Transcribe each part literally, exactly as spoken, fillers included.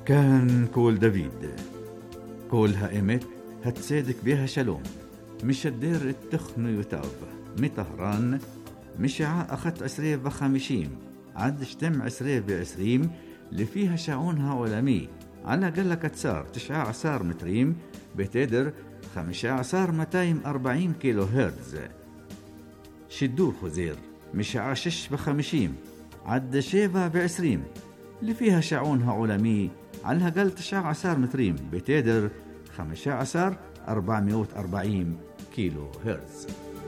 كان كول دافيد كول هائمت هتصدق بها شلوم مش الدير التخن يتاب مطهران مشاع أخت عسرية بخمشيم عد شتم عسرية بعسريم اللي فيها شعونها علمي على قلة كتسار تشعى عصار متريم بتدر خمشة عصار متايم أربعين كيلو هرتز. شدور خزير مشاع شش بخمشيم عد شيفا بعسريم اللي فيها شعونها علمي على قل تشعى عصار متريم بتدر خمشة عصار أربعمائة وأربعين كيلو هرتز.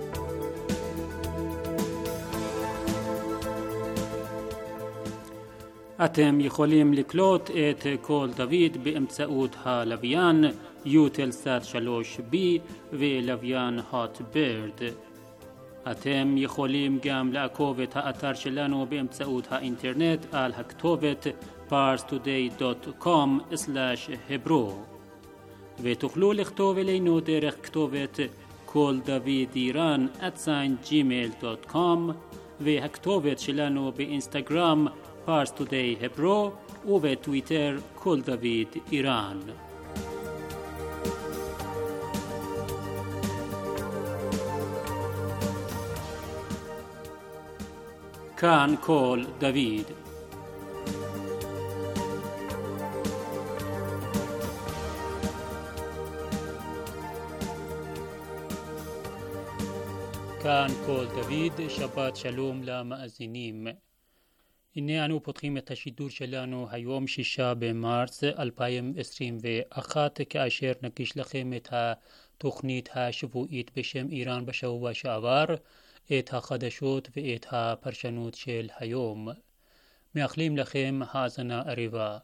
אתם יכולים לקלוט את קול דוד באמצעות הלוויין יוטלסאט שלוש בי ולוויין הוט בירד. אתם יכולים גם לעקוב את האתר שלנו באמצעות האינטרנט על הכתובת פארס טודיי דוט קום סלאש hebro ותוכלו לכתוב אלינו דרך כתובת קול דוד איראן at gmail dot com והכתובת שלנו באינסטגרם פארס טודיי hebro ובטוויטר קול דוד איראן. כאן קול דוד. כאן קול דוד, שבת שלום למאזינים. הנה אנו פותחים את השידור שלנו היום שישה במרץ אלפיים עשרים ואחת כאשר נגיש לכם את התוכנית השבועית בשם איראן בשבוע שעבר, את החדשות ואת הפרשנות של היום. מאחלים לכם האזנה עריבה.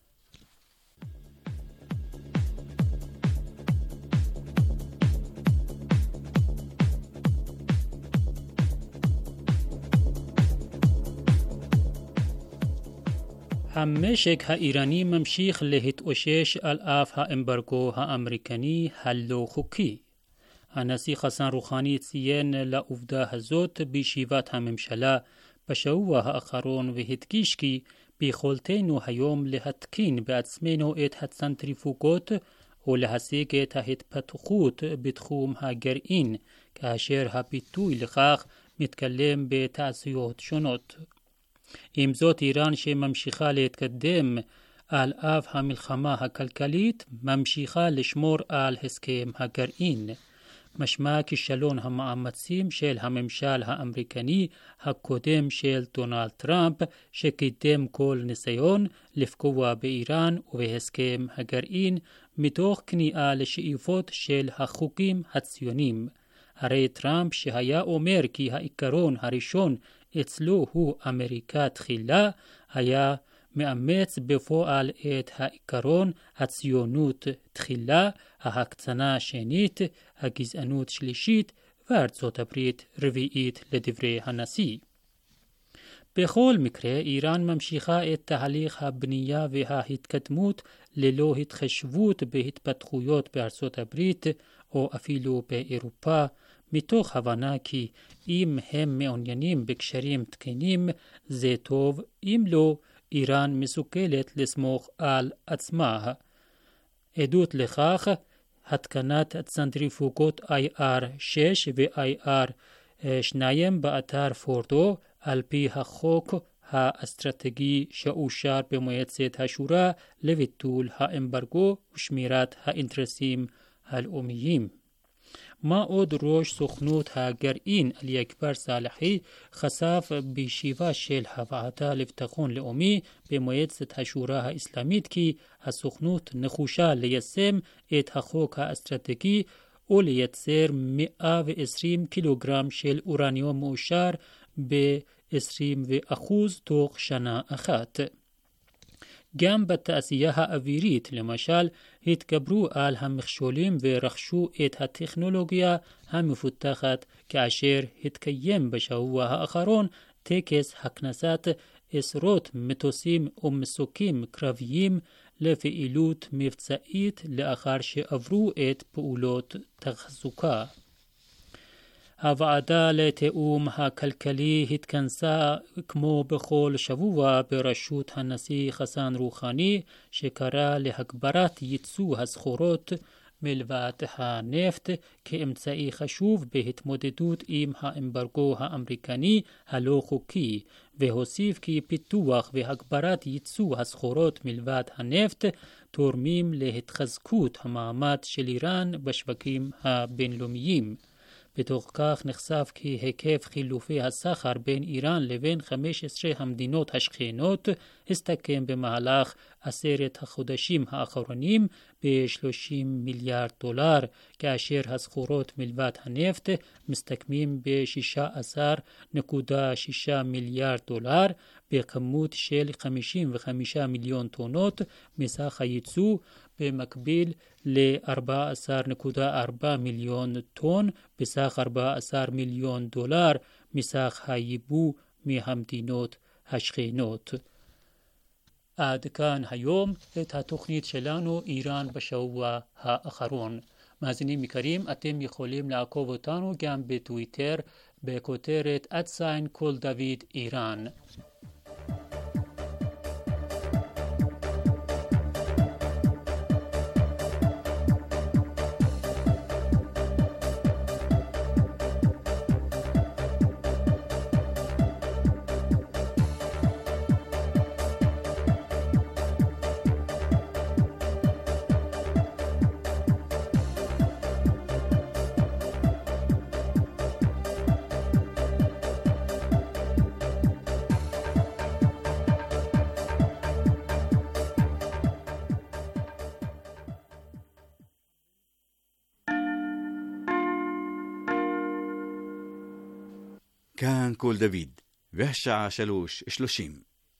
המשק האיראני ממשיך להתאושש על אף האמברגו האמריקני הלא חוקי. הנשיא חסן רוחני ציין לעובדה הזאת בישיבת הממשלה בשבוע האחרון והדגיש כי ביכולתנו היום להתקין בעצמנו את הצנטריפוגות ולהשיג את ההתפתחות בתחום הגרעין, כאשר הביטוי לכך מתקיים בתעשיות שונות. עם זאת, איראן שממשיכה להתקדם על אף המלחמה הכלכלית ממשיכה לשמור על הסכם הגרעין. משמע כישלון המאמצים של הממשל האמריקני הקודם של דונלד טראמפ שקידם כל ניסיון לפגוע באיראן ובהסכם הגרעין מתוך כניעה לשאיפות של החוקים הציוניים. הרי טראמפ שהיה אומר כי העיקרון הראשון אצלו הוא אמריקה תחילה, היה מאמץ בפועל את העיקרון הציונות תחילה, ההקצנה שנית, הגזענות שלישית וארצות הברית רביעית לדברי הנשיא. בכל מקרה, איראן ממשיכה את תהליך הבנייה וההתקדמות ללא התחשבות בהתפתחויות בארצות הברית או אפילו באירופה, מתוך הבנה כי אם הם מעוניינים בקשרים תקינים זה טוב, אם לא, איראן מסוגלת לסמוך על עצמה. עדות לכך, התקנת צנטריפוגות איי אר שש ו-איי אר שתיים באתר פורדו על פי החוק האסטרטגי שאושר במועצת השורא לביטול האמברגו ושמירת האינטרסים הלאומיים. מה עוד ראש סוכנות הגרעין עלי אכבר סאלחי חשף בישיבה של הוועדה לביטחון לאומי במועצת השורא האסלאמית כי הסוכנות נחושה ליישם את החוק האסטרטגי ולייצר מאה ועשרים קילוגרם של אורניום מאושר ב-עשרים אחוז תוך שנה אחת. גם בתעשייה האווירית, למשל, התגברו על המכשולים ורכשו את הטכנולוגיה המפותחת כאשר התקיים בשבוע האחרון טקס הכנסת עשרות מטוסים ומסוקים קרביים לפעילות מבצעית לאחר שעברו את פעולות תחזוקה. הוועדה לתיאום הכלכלי התכנסה כמו בכל שבוע בראשות הנשיא חסן רוחני, שקרא להגברת ייצוא הסחורות מלבד הנפט כאמצעי חשוב בהתמודדות עם האמברגו האמריקני הלא חוקי, והוסיף כי פיתוח והגברת ייצוא הסחורות מלבד הנפט תורמים להתחזקות המעמד של איראן בשווקים הבינלאומיים. בתוך כך נחשף כי היקף חילופי הסחר בין איראן לבין חמש עשרה המדינות השכנות הסתכם במהלך עשרת החודשים האחרונים ב-שלושים מיליארד דולר, כאשר הסחורות מלבד הנפט מסתכמים ב-שישה עשר נקודה שישה מיליארד דולר, בכמות של חמישים וחמישה מיליון טונות מסך הייצוא, במקביל ל-ארבע עשרה נקודה ארבע מיליון טון בסך ארבעה עשר מיליון דולר מסך היבוא מהמדינות השכנות. עד כאן היום את התוכנית שלנו איראן בשבוע האחרון. מאזינים יקרים, אתם יכולים לעקוב אותנו גם בטוויטר בכותרת את סיין כל דוד איראן. כאן כל דוד, והשעה שלוש שלושים.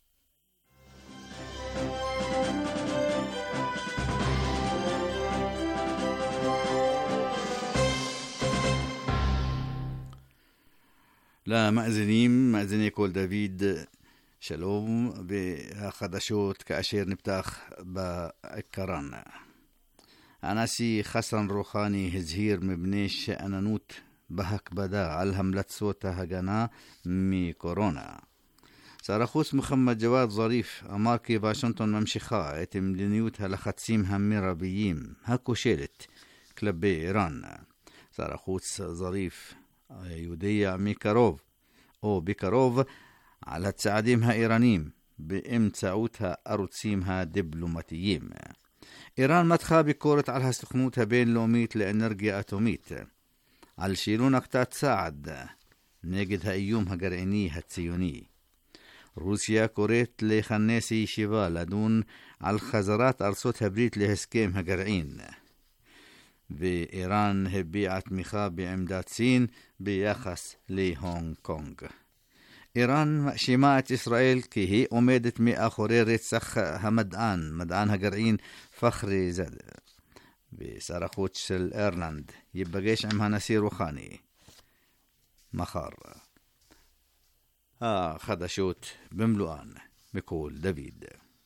למאזינים, מאזיני כל דוד, שלום, והחדשות כאשר נפתח בעיקרן. הנשיא חסן רוחני הזהיר מפני שאננות בהקפדה על המלצות ההגנה מקורונה. שר החוץ מוחמד ג'וואד זריף אמר כי וושינגטון ממשיכה את מדיניות הלחצים המרביים הכושלת כלפי איראן. שר החוץ זריף יודיע מקרוב או בקרוב על הצעדים האיראנים באמצעות הערוצים הדיפלומטיים. איראן מתחה ביקורת על הסוכנות הבינלאומית לאנרגיה אטומית על שלא נקטה צעד נגד האיום הגרעיני הציוני. רוסיה קוראת לכנס ישיבה לדון על חזרת ארצות הברית להסכם הגרעין. ואיראן הביעה תמיכה בעמדת סין ביחס להונג קונג. איראן מאשימה את ישראל כי היא עומדת מאחורי רצח המדען, מדען הגרעין פחרי זאדה. ושר החוץ של אירלנד ייפגש עם הנשיא רוחני מחר. החדשות במלואן מכל דוד.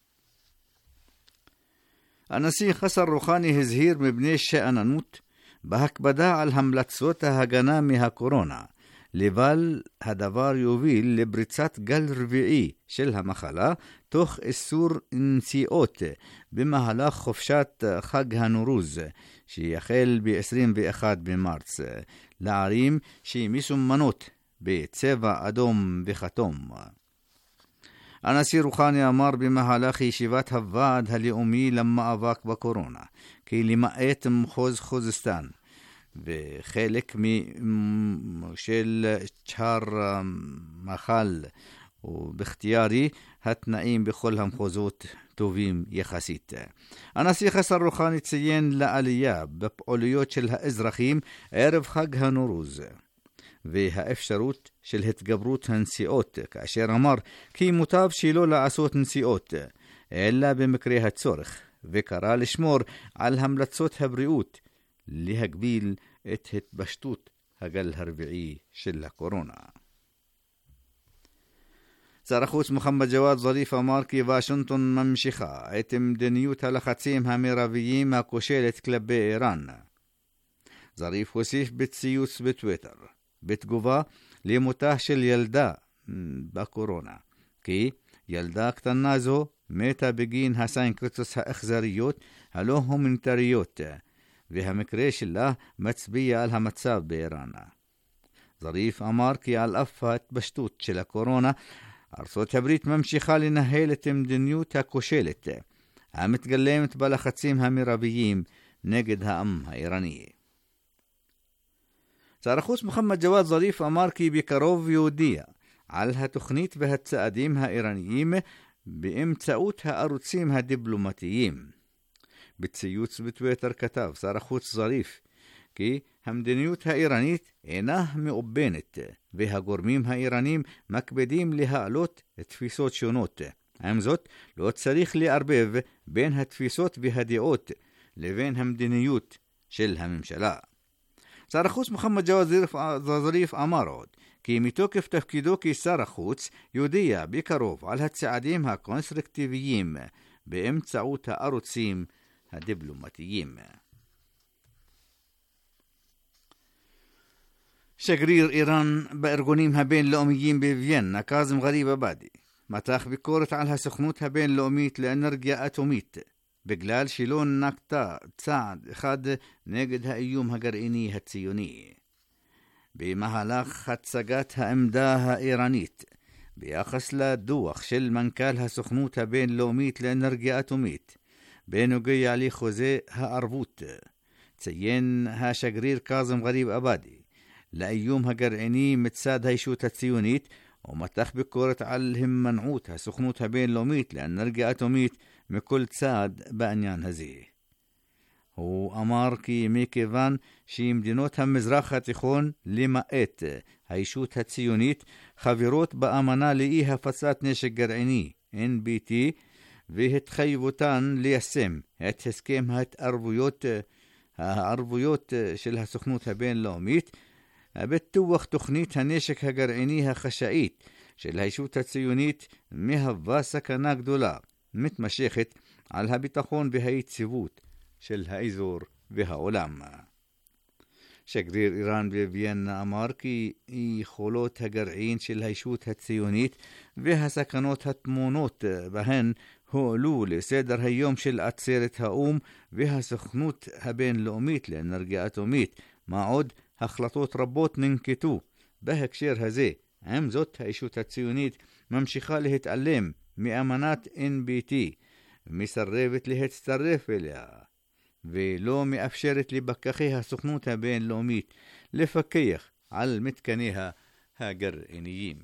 הנשיא חסן רוחני הזהיר מפני שאננות בהקפדה על המלצות ההגנה מהקורונה, לבל הדבר יוביל לפריצת גל רביעי של המחלה תוך איסור נסיעות במהלך חופשת חג הנורוז שיחל ב-עשרים ואחד במרץ לערים שמסומנות בצבע אדום וכתום. הנשיא רוחני אמר במהלך ישיבת הוועד הלאומי למאבק בקורונה כי למעט מחוז חוזסטן וחלק של צ'הר מחל ובכתיארי התנאים בכל המחוזות טובים יחסית. הנשיא חסן רוחני ציין לעלייה בפעוליות של האזרחים ערב חג הנורוז והאפשרות של התגברות הנסיעות, כאשר אמר כי מוטב שלא לעשות נסיעות אלא במקרה הצורך, וקרא לשמור על המלצות הבריאות להגביל את התפשטות הגל הרביעי של הקורונה. שר החוץ מוחמד ג'וואד זריף אמר כי וושינגטון ממשיכה את מדיניות הלחצים המרביים הכושלת כלפי איראן. זריף הוסיף בציוץ בטוויטר: בתגובה למותה של ילדה בקורונה, כי ילדה קטנה זו מתה בגין הסנקציות האכזריות הלא הומניטריות, והמקרה שלה מצביע על המצב באיראן. זריף אמר כי על אף ההתפשטות של הקורונה, ארצות הברית ממשיכה לנהל את המדיניות הכושלת, המתגלמת בלחצים המרביים נגד העם האיראני. שר החוץ מוחמד ג'וואד זריף אמר כי בקרוב יודיע על התוכנית והצעדים האיראניים באמצעות הערוצים הדיפלומטיים. בציוץ בטוויטר כתב שר החוץ זריף כי המדיניות האיראנית אינה מאובנת, והגורמים האיראנים מקפידים להעלות תפיסות שונות. עם זאת, לא צריך לערבב בין התפיסות והדעות לבין המדיניות של הממשלה. שר החוץ מוחמד ג'וואד זריף אמר עוד כי מתוקף תפקידו כשר החוץ יודיע בקרוב על הצעדים הקונסטרוקטיביים באמצעות הערוצים הדיפלומטיים. שגריר איראן בארגונים הבינלאומיים בוויאנה קאזם גריב עבאדי מתח ביקורת על הסוכנות הבינלאומית לאנרגיה אטומית בגלל שלא נקטה צעד אחד נגד האיום הגרעיני הציוני. במהלך הצגת העמדה האיראנית ביחס לדוח של מנכ"ל הסוכנות הבינלאומית לאנרגיה אטומית בנוגע לחוזה הערבות, ציין השגריר קאזם גריב עבאדי לאיום הגרעיני מצד הישות הציונית, ומתח ביקורת על הימנעות הסוכנות הבינלאומית לאנרגיה אטומית מכל צעד בעניין הזה. הוא אמר כי מכיוון שמדינות המזרח התיכון למעט הישות הציונית חברות באמנה לאי הפצת נשק גרעיני אן בי טי והתחייבותן ליישם את הסכם ההתערבויות הערבויות של הסוכנות הבינלאומית בטוח תוכנית הנשק הגרעיני החשאית של הישות הציונית מהווה סכנה גדולה מתמשכת על הביטחון והיציבות של האזור והעולם. שגריר איראן בוויאנה אמר כי יכולות הגרעין של הישות הציונית והסכנות הטמונות בהן הועלו לסדר היום של עצרת האום והסוכנות הבינלאומית לאנרגיה אטומית, מה עוד החלטות רבות ננקטו בהקשר הזה. עם זאת, הישות הציונית ממשיכה להתעלם מאמנת אן בי טי, מסרבת להצטרף אליה, ולא מאפשרת לפקחי הסוכנות הבינלאומית לפקח על מתקניה הגרעיניים.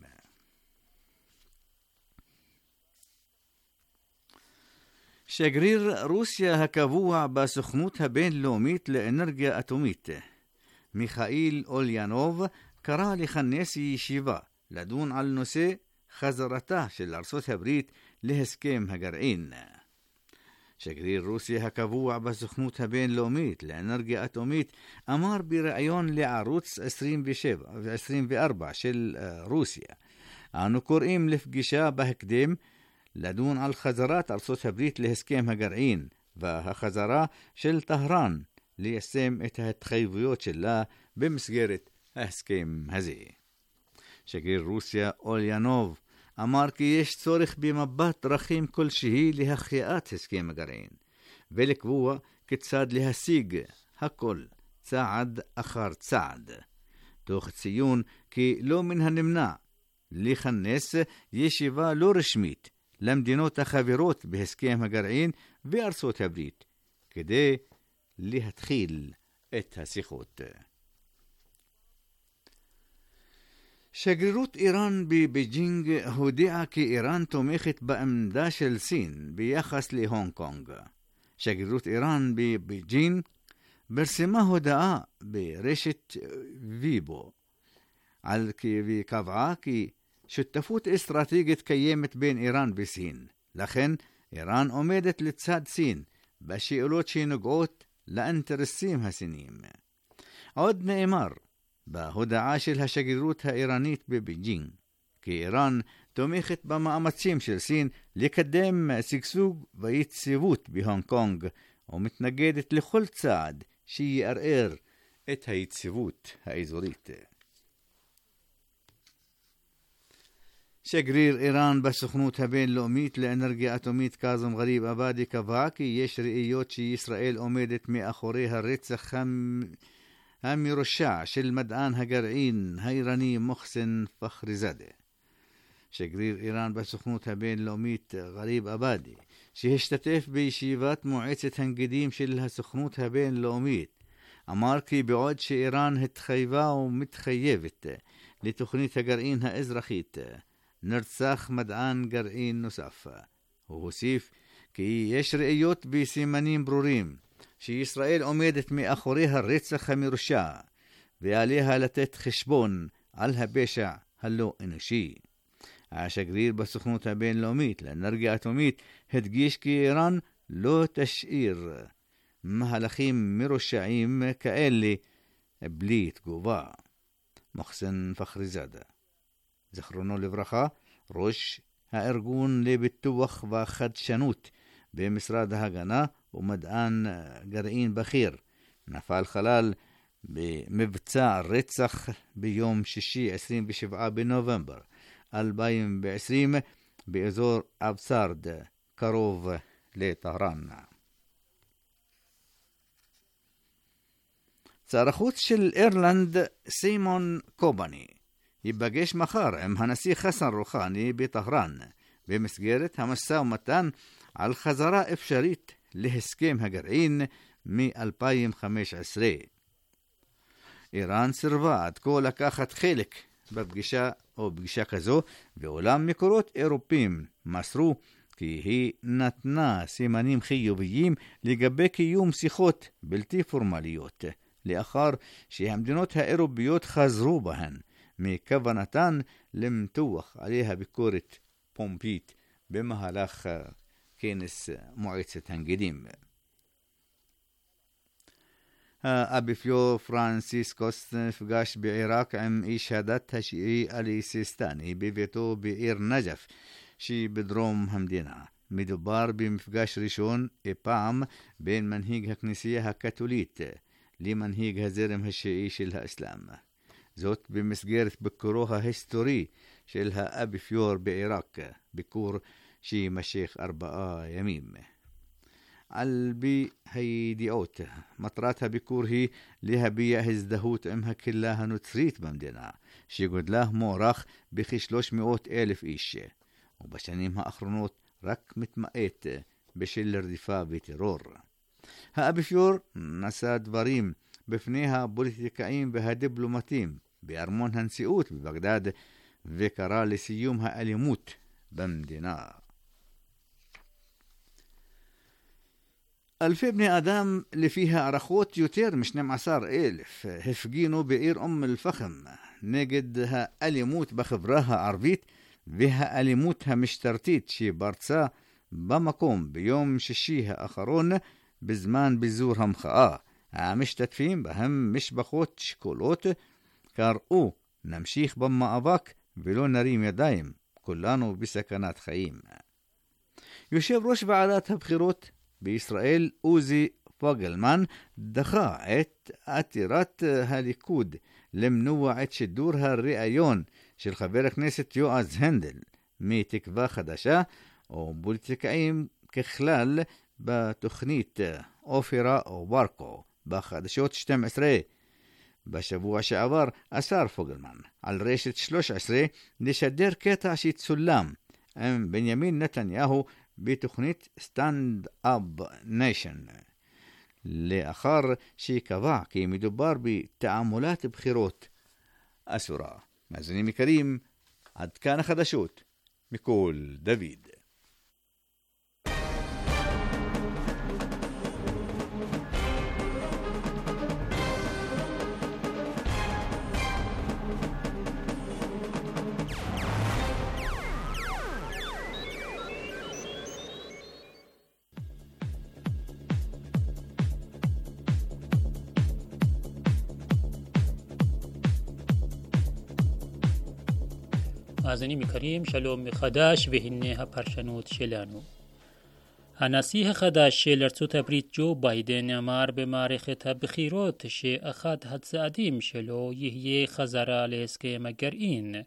שגריר רוסיה הקבוע בסוכנות הבינלאומית לאנרגיה אטומית, מיכאיל אוליאנוב, קרא לכנס ישיבה לדון על נושא חזרתה של ארצות הברית להסכם הגרעין. שגריר רוסיה הקבוע בסוכנות הבינלאומית לאנרגיה אטומית אמר בראיון לערוץ עשרים ושבע ו-עשרים וארבע של רוסיה, אנו קוראים לפגישה בהקדם לדון על חזרת ארצות הברית להסכם הגרעין והחזרה של טהרן ליישם את ההתחייבויות שלה במסגרת ההסכם הזה. שגריר רוסיה אוליאנוב אמר כי יש צורך במבט דרכים כלשהי להחייאת הסכם הגרעין ולקבוע כיצד להשיג הכל צעד אחר צעד, תוך ציון כי לא מן הנמנע לכנס ישיבה לא רשמית למדינות החברות בהסכם הגרעין וארצות הברית כדי להתחיל את השיחות. שגרירות איראן בבייג'ינג הודיעה כי איראן תומכת בעמדה של סין ביחס להונג קונג. שגרירות איראן בבייג'ינג פרסמה הודעה ברשת ויבו על כי וקבעה כי שותפות אסטרטגית קיימת בין איראן וסין. לכן איראן עומדת לצד סין בשאלות שנוגעות לאינטרסים הסיניים. עוד נאמר בהודעה של השגרירות האיראנית בבייג'ינג כי איראן תומכת במאמצים של סין לקדם שגשוג ויציבות בהונג קונג ומתנגדת לכל צעד שיערער את היציבות האזורית. שגריר איראן בסוכנות הבינלאומית לאנרגיה אטומית קאזם גריב עבאדי קבע כי יש ראיות שישראל עומדת מאחורי הרצח המרושע של מדען הגרעין האיראני מוחסן פחריזאדה. שגריר איראן בסוכנות הבינלאומית גריב עבאדי, שהשתתף בישיבת מועצת הנגידים של הסוכנות הבינלאומית, אמר כי בעוד שאיראן התחייבה ומתחייבת לתוכנית הגרעין האזרחית, נרצח מדען גרעין נוסף. הוא הוסיף כי יש ראיות בסימנים ברורים שישראל עומדת מאחורי הרצח המרושע, ועליה לתת חשבון על הפשע הלא אנושי. השגריר בסוכנות הבינלאומית לאנרגיה אטומית הדגיש כי איראן לא תשאיר מהלכים מרושעים כאלה בלי תגובה. מוחסן פחריזאדה, זכרונו לברכה, ראש הארגון לביטוח והחדשנות במשרד ההגנה ומדען גרעין בכיר, נפל חלל במבצע רצח ביום שישי עשרים ושבעה בנובמבר אלפיים ועשרים באזור אבסרד קרוב לטהרן. שר החוץ של אירלנד סימון קובני ייפגש מחר עם הנשיא חסן רוחני בטהרן במסגרת המשא ומתן על חזרה אפשרית להסכם הגרעין מ-אלפיים וחמש עשרה. איראן סירבה עד כה לקחת חלק בפגישה או פגישה כזו, ואולם מקורות אירופיים מסרו כי היא נתנה סימנים חיוביים לגבי קיום שיחות בלתי פורמליות, לאחר שהמדינות האירופיות חזרו בהן מכוונתן למתוח עליה ביקורת פומבית במהלך כנס מועצת הנגידים. האפיפיור פרנסיסקוס נפגש בעיראק עם איש הדת השיעי עלי סיסטני בביתו בעיר נג'ף שבדרום המדינה. מדובר במפגש ראשון אי פעם בין מנהיג הכנסייה הקתולית למנהיג הזרם השיעי של האסלאם. זאת במסגרת ביקורו ההיסטורי של האפיפיור בעיראק, ביקור שימשך ארבעה ימים. על פי הידיעות, מטרת הביקור היא להביע הזדהות עם הקהילה הנוצרית במדינה, שגודלה מוערך בכ-שלוש מאות אלף איש, ובשנים האחרונות רק מתמעט בשל רדיפה וטרור. האפיפיור נשא דברים בפני הפוליטיקאים והדיפלומטים בארמון הנשיאות בבגדד, וקרא לסיום האלימות במדינה. אלפי בני אדם, לפי הערכות יותר מ-שנים עשר אלף, הפגינו בעיר אום אל-פחם נגד האלימות בחברה הערבית והאלימות המשטרתית שפרצה במקום ביום שישי האחרון בזמן ביזור המחאה. המשתתפים בהם משפחות שכולות קראו נמשיך במאבק ולא נרים ידיים, כולנו בסכנת חיים. יושב ראש ועדת הבחירות בישראל עוזי פוגלמן דחה את עתירת הליכוד למנוע את שידור הראיון של חבר הכנסת יועז הנדל מתקווה חדשה או פוליטיקאים ככלל בתוכנית אופירה או ברקו בחדשות שתים עשרה. בשבוע שעבר אסר פוגלמן על רשת שלוש עשרה לשדר קטע שצולם עם בנימין נתניהו בתוכנית סטנד אפ ניישן, לאחר שקבע כי מדובר בתעמולת בחירות אסורה. מאזינים יקרים, עד כאן החדשות מכל דוד. מאזינים יקרים, שלום מחדש, והנה הפרשנות שלנו. הנשיא החדש של ארצות הברית ג'ו ביידן אמר במערכת הבחירות שאחד הצעדים שלו יהיה חזרה להסכם הגרעין.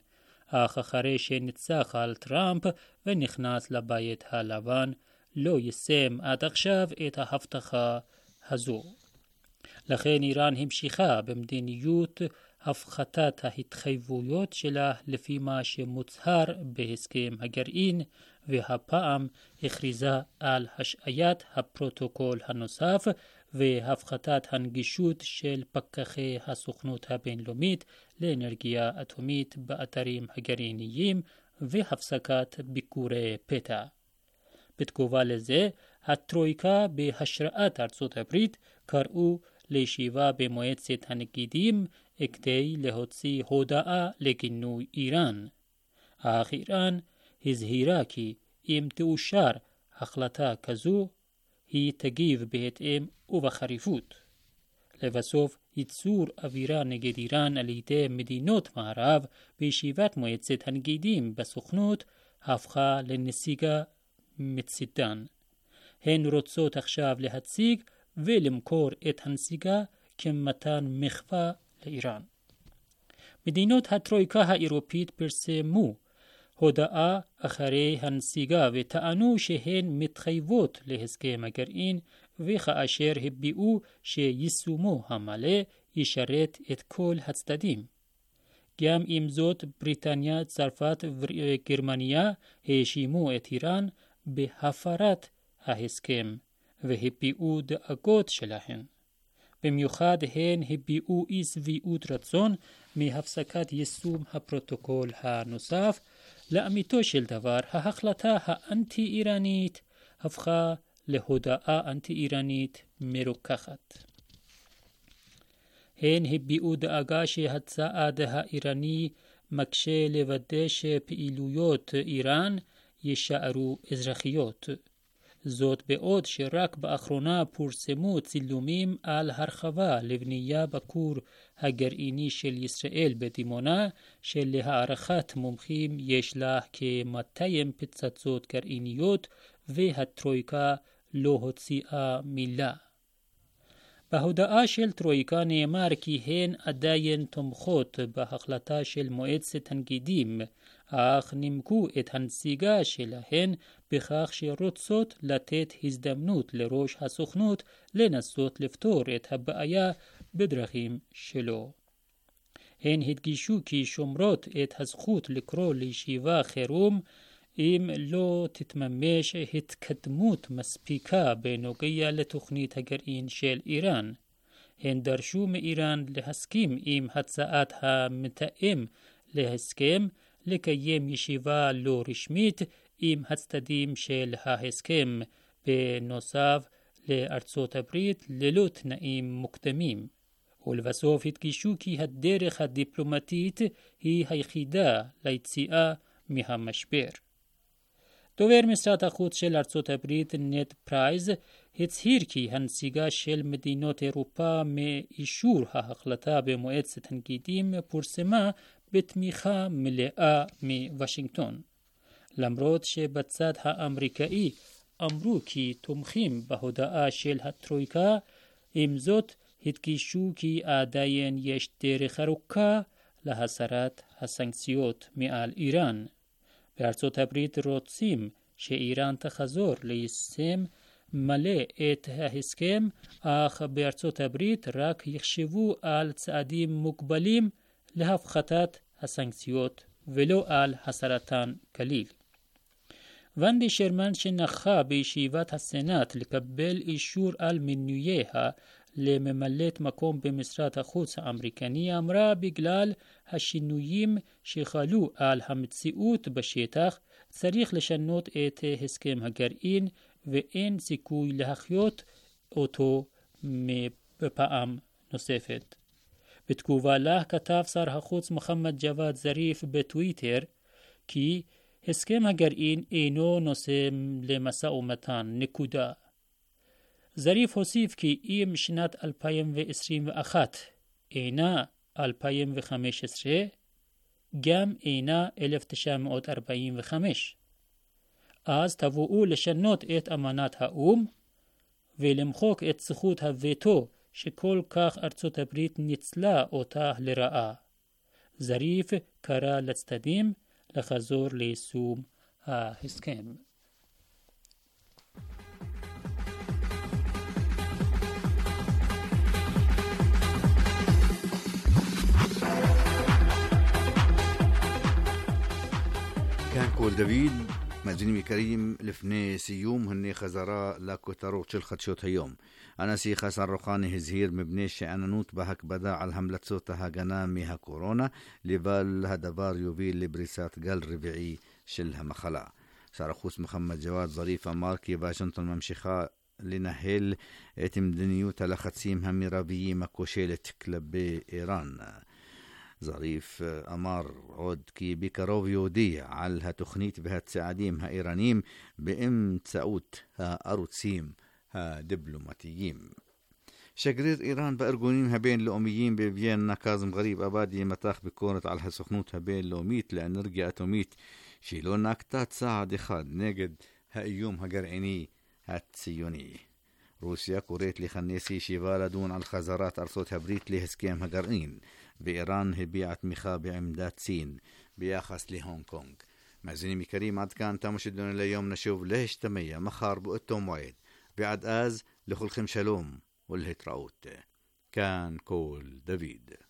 אך אחרי שניצח על טראמפ ונכנס לבית הלבן, לא יישם עד עכשיו את ההבטחה הזו. לכן איראן המשיכה במדיניות הפחתת ההתחייבויות שלה לפי מה שמוצהר בהסכם הגרעין, והפעם הכריזה על השעיית הפרוטוקול הנוסף והפחתת הנגישות של פקחי הסוכנות הבינלאומית לאנרגיה אטומית באתרים הגרעיניים והפסקת ביקורי פתע. בתגובה לזה, הטרויקה בהשראת ארצות הברית קראו לישיבה במועצת הנגידים כדי להוציא הודעה לגינוי איראן. אך איראן הזהירה כי אם תאושר החלטה כזו, היא תגיב בהתאם ובחריפות. לבסוף, ייצור אווירה נגד איראן על ידי מדינות מערב בישיבת מועצת הנגידים בסוכנות הפכה לנסיגה מצדן. הן רוצות עכשיו להציג ולמכור את הנסיגה כמתן מחווה לאיראן. מדינות הטרויקה האירופית פרסמו הודעה אחרי הנסיגה וטענו שהן מתחייבות להסכם הגרעין, וכאשר הביאו שיישומו המלא ישרת את כל הצדדים. גם עם זאת, בריטניה, צרפת וגרמניה האשימו את איראן בהפרת ההסכם והביעו דאגות שלהן. במיוחד הן הביעו אי שביעות רצון מהפסקת יישום הפרוטוקול הנוסף. לאמיתו של דבר, ההחלטה האנטי-איראנית הפכה להודעה אנטי-איראנית מרוככת. הן הביעו דאגה שהצעד האיראני מקשה לוודא שפעילויות איראן יישארו אזרחיות. זאת בעוד שרק באחרונה פורסמו צילומים על הרחבה לבנייה בכור הגרעיני של ישראל בדימונה, שלהערכת מומחים יש לה כ-מאתיים פצצות גרעיניות, והטרויקה לא הוציאה מילה. בהודעה של טרויקה נאמר כי הן עדיין תומכות בהחלטה של מועצת הנגידים, אך נימקו את הנסיגה שלהן בכך שרוצות לתת הזדמנות לראש הסוכנות לנסות לפתור את הבעיה בדרכים שלו. הן הדגישו כי שומרות את הזכות לקרוא לישיבה חירום אם לא תתממש התקדמות מספיקה בנוגע לתוכנית הגרעין של איראן. הן דרשו מאיראן להסכים עם הצעת המתאם להסכם לקיים ישיבה לא רשמית עם הצדדים של ההסכם, בנוסף לארצות הברית ללא תנאים מוקדמים. ולבסוף הדגישו כי הדרך הדיפלומטית היא היחידה ליציאה מהמשבר. דובר משרד החוץ של ארצות הברית נד פרייס הצהיר כי הנסיגה של מדינות אירופה מאישור ההחלטה במועצת הנגידים פורסמה בתמיכה מלאה מוושינגטון. למרות שבצד האמריקאי אמרו כי תומכים בהודעה של הטרויקה, עם זאת הדגישו כי עדיין יש דרך ארוכה להסרת הסנקציות מעל איראן. בארצות הברית רוצים שאיראן תחזור ליישם מלא את ההסכם, אך בארצות הברית רק יחשבו על צעדים מוגבלים להפחתת הסנקציות ולא על הסרתן כליל. ונדי שרמן, שנכחה בישיבת הסנאט לקבל אישור על מינוייה לממלאת מקום במשרד החוץ האמריקני, אמרה בגלל השינויים שחלו על המציאות בשטח צריך לשנות את הסכם הגרעין ואין סיכוי להחיות אותו בפעם נוספת. בתגובה לה כתב שר החוץ מוחמד ג'וואד זריף בטוויטר כי הסכם הגרעין אינו נושא למשא ומתן, נקודה. זריף הוסיף כי אם שנת אלפיים עשרים ואחת אינה אלפיים וחמש עשרה, גם אינה אלף תשע מאות ארבעים וחמש. אז תבואו לשנות את אמנת האום ולמחוק את זכות הווטו שכל כך ארצות הברית ניצלה אותה לרעה. זריף קרא לצדדים לחזור ליישום ההסכם. كان كول دافيد مازني كريم لفني سيوم هني خزراء لكوتروت شل خدشوت هيوم أنا سي خسر رقاني هزهير مبنيش شعنانوت بهك بدا على الهملة صوتها جنامها كورونا لبال هدبار يوبيل لبريسات قال ربيعي شلها مخلا سارخوس محمد جواد ظريفة ماركي باشنطن ممشخاء لنهل اتم دنيوتا لخدسيم همي رابيي مكوشيلة كلب إيران ظريف أمار عود كي بكروف يودية على تخنيت بها تساعديم ها إيرانيم بإم تساوت ها أروتسيم ها دبلوماتيين شجرير إيران بأرجونيم بين لؤميين بفيينا كاظم غريب أبادي متاخ بكورة على سخنوت بين لوميت لأنرجي أتوميت شيلون أكتات ساعة خاد نجد ها يوم ها جرعيني ها تسيوني روسيا كوريت لي خنيسي شيفالا دون على الخزارات أرصوتها بريت لي هسكيم ها جرعين بإيران هبيعت مخا بعمداد سين بياخص لهونغ كونغ مازني كريم عد كان تمشدون اليوم نشوف ليش تمية مخار بقتهم وايد بعد آز لخلخم شلوم والهتراوت كان كول دافيد.